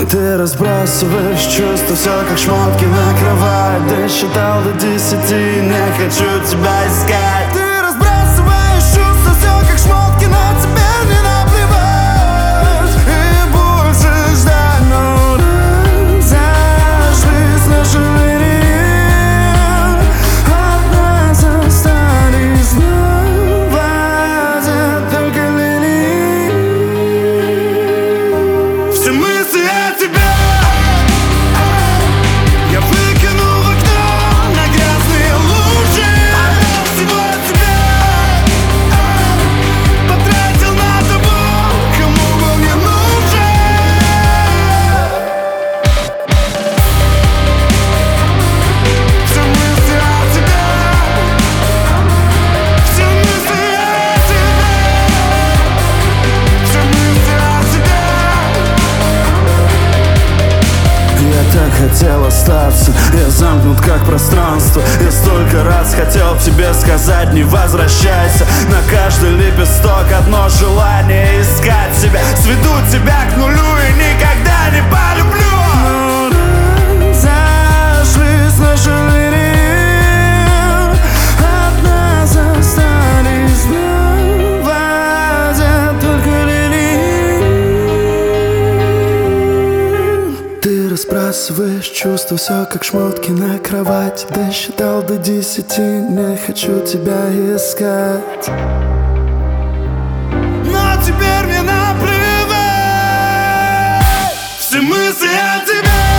Ты разбрасываешь чувства, все как шмотки на кровать. Досчитал до 10, не хочу тебя искать. Ты разбрасываешь чувства, все как шмотки, но теперь не наплевать. И больше ждать, но разошлись наши линии. От нас остались снова только линии. Все мысли о тебе я выкину в окно на грязные лужи. Всего тебя потратил на того, кому был не нужен. Все мысли о тебе, все мысли о тебе, все мысли о тебе. Я так хотел остаться, я замкнут как пространство. Я столько раз хотел тебе сказать: не возвращайся. На каждый лепесток одно желание — искать себя. Сведу тебя к нулю и никогда не полюблю. Разошлись наши линии, от нас остались снова только линии. Ты разбрасываешь чувства, все как шмотки на кровать. Досчитал до 10, не хочу тебя искать. Но теперь мне наплевать. Все мысли о тебе